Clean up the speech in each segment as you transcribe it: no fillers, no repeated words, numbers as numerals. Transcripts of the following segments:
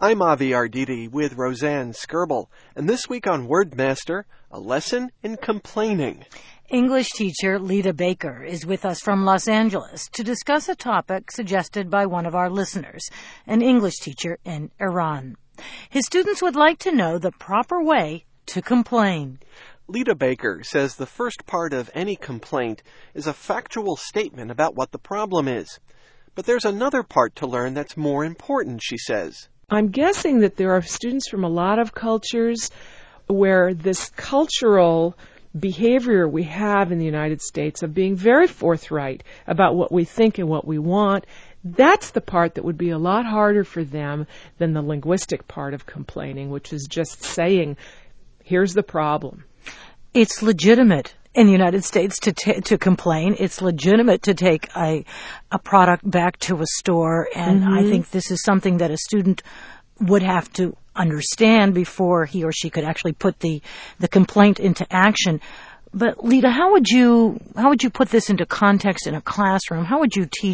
I'm Avi Arditi with Roseanne Skirble, and this week on WordMaster, a lesson in complaining. English teacher Lita Baker is with us from Los Angeles to discuss a topic suggested by one of our listeners, an English teacher in Iran. His students would like to know the proper way to complain. Lita Baker says the first part of any complaint is a factual statement about what the problem is. But there's another part to learn that's more important, she says. I'm guessing that there are students from a lot of cultures where this cultural behavior we have in the United States of being very forthright about what we think and what we want, that's the part that would be a lot harder for them than the linguistic part of complaining, which is just saying, here's the problem. It's legitimate in the United States to complain. It's legitimate to take a product back to a store, and I think this is something that a student would have to understand before he or she could actually put the complaint into action. But Lita, how would you put this into context in a classroom? How would you teach?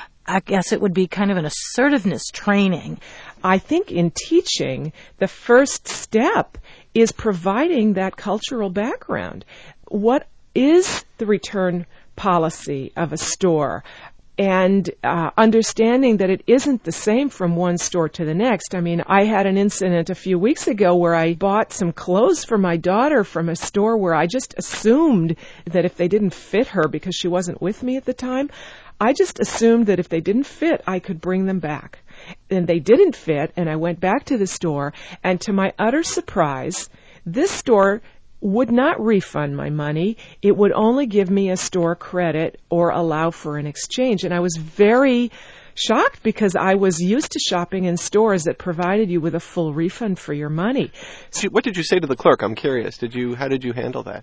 I guess it would be kind of an assertiveness training. I think in teaching, the first step is providing that cultural background. What is the return policy of a store? And understanding that it isn't the same from one store to the next. I mean, I had an incident a few weeks ago where I bought some clothes for my daughter from a store where I just assumed that if they didn't fit her because she wasn't with me at the time, I just assumed that if they didn't fit, I could bring them back. And they didn't fit, and I went back to the store, and to my utter surprise, this store would not refund my money. It would only give me a store credit or allow for an exchange. And I was very shocked because I was used to shopping in stores that provided you with a full refund for your money. What did you say to the clerk? I'm curious. How did you handle that?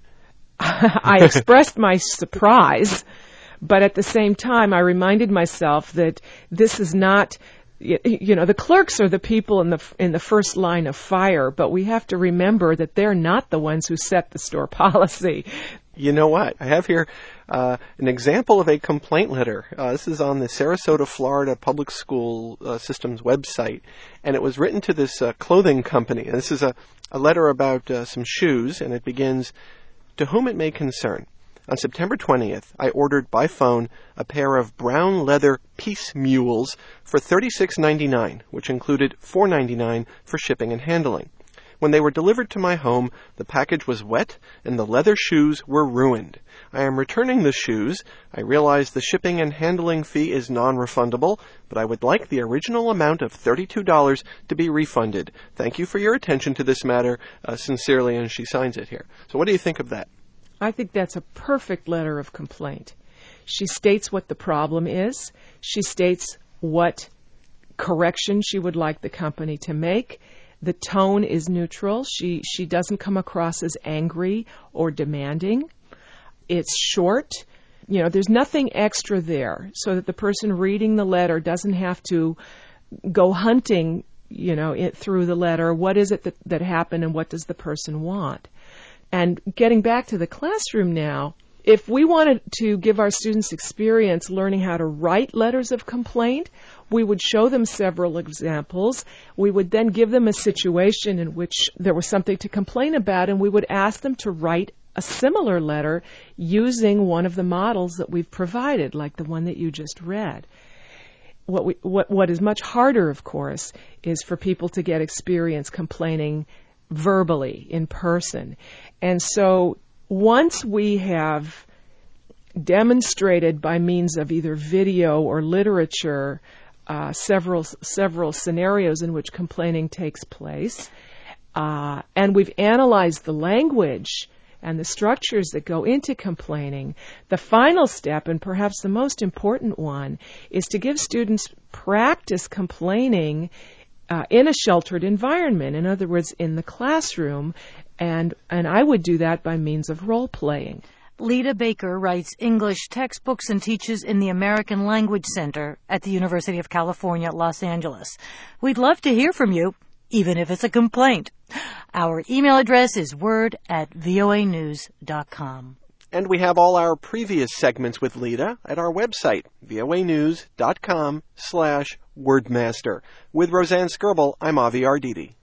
I expressed my surprise, but at the same time, I reminded myself that this is not... the clerks are the people in the first line of fire, but we have to remember that they're not the ones who set the store policy. You know what? I have here an example of a complaint letter. This is on the Sarasota, Florida Public School System's website, and it was written to this clothing company. And this is a letter about some shoes, and it begins, "To whom it may concern. On September 20th, I ordered by phone a pair of brown leather Peace Mules for $36.99, which included $4.99 for shipping and handling. When they were delivered to my home, the package was wet and the leather shoes were ruined. I am returning the shoes. I realize the shipping and handling fee is non-refundable, but I would like the original amount of $32 to be refunded. Thank you for your attention to this matter. Sincerely," and she signs it here. So what do you think of that? I think that's a perfect letter of complaint. She states what the problem is. She states what correction she would like the company to make. The tone is neutral. She doesn't come across as angry or demanding. It's short. There's nothing extra there so that the person reading the letter doesn't have to go hunting, through the letter. What is it that happened and what does the person want? And getting back to the classroom now, if we wanted to give our students experience learning how to write letters of complaint, we would show them several examples. We would then give them a situation in which there was something to complain about, and we would ask them to write a similar letter using one of the models that we've provided, like the one that you just read. What is much harder, of course, is for people to get experience complaining verbally, in person. And so once we have demonstrated by means of either video or literature several scenarios in which complaining takes place, and we've analyzed the language and the structures that go into complaining, the final step, and perhaps the most important one, is to give students practice complaining in a sheltered environment. In other words, in the classroom, and I would do that by means of role-playing. Lita Baker writes English textbooks and teaches in the American Language Center at the University of California, Los Angeles. We'd love to hear from you, even if it's a complaint. Our email address is word@voanews.com. And we have all our previous segments with Lita at our website, voanews.com/word. Wordmaster. With Roseanne Skirble, I'm Avi Arditi.